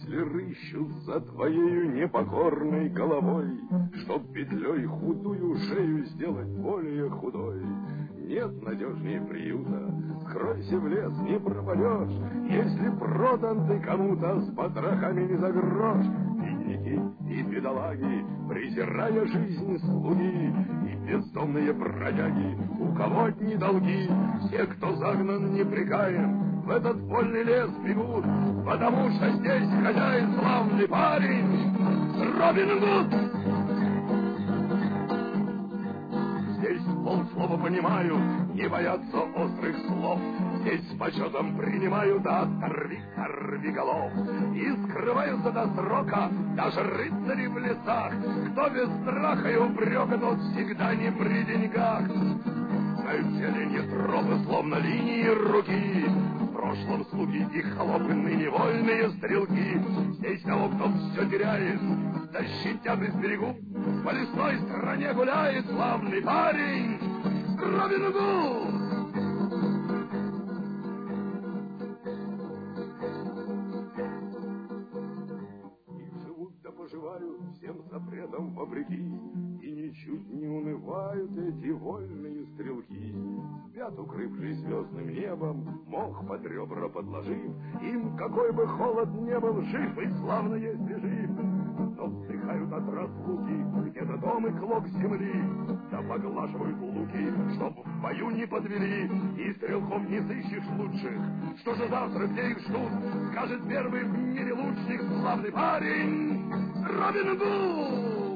Мысли рыщут за твоею непокорной головой, чтоб петлей худую шею сделать более худой. Нет надежнее приюта, скройся в лес, не пропадешь, если продан ты кому-то с потрохами не за грош. Бедняки и бедолаги, презирая жизнь слуги, и бездомные бродяги, у кого одни долги, все, кто загнан непрекаем, в этот вольный лес бегут, потому что здесь хозяин славный парень Робин Гуд. Здесь полслова понимают, не боятся острых слов. Здесь с почетом принимают, да оторви голов. И скрываются до срока даже рыцари в лесах. Кто без страха и упрека, тот всегда не при деньгах. Знают все линии тропы, словно линии руки. В прошлом слуги и холопы, ныне вольные стрелки. Здесь того, кто все теряет, защитят из берегу. По лесной стране гуляет славный парень Робин Гуд. И живут да поживают всем запретам вопреки, и ничуть не унывают эти вольные стрелки. Спят, укрывшись звездным небом, мох под ребра подложив, им какой бы холод не был, жив и славно, если жив. Но вздыхают от разлуки где-то дом и клок земли, да поглаживают луки, чтоб в бою не подвели, и стрелков не сыщешь лучших. Что же завтра, где их ждут, скажет первый в мире лучник, славный парень Робин Гуд.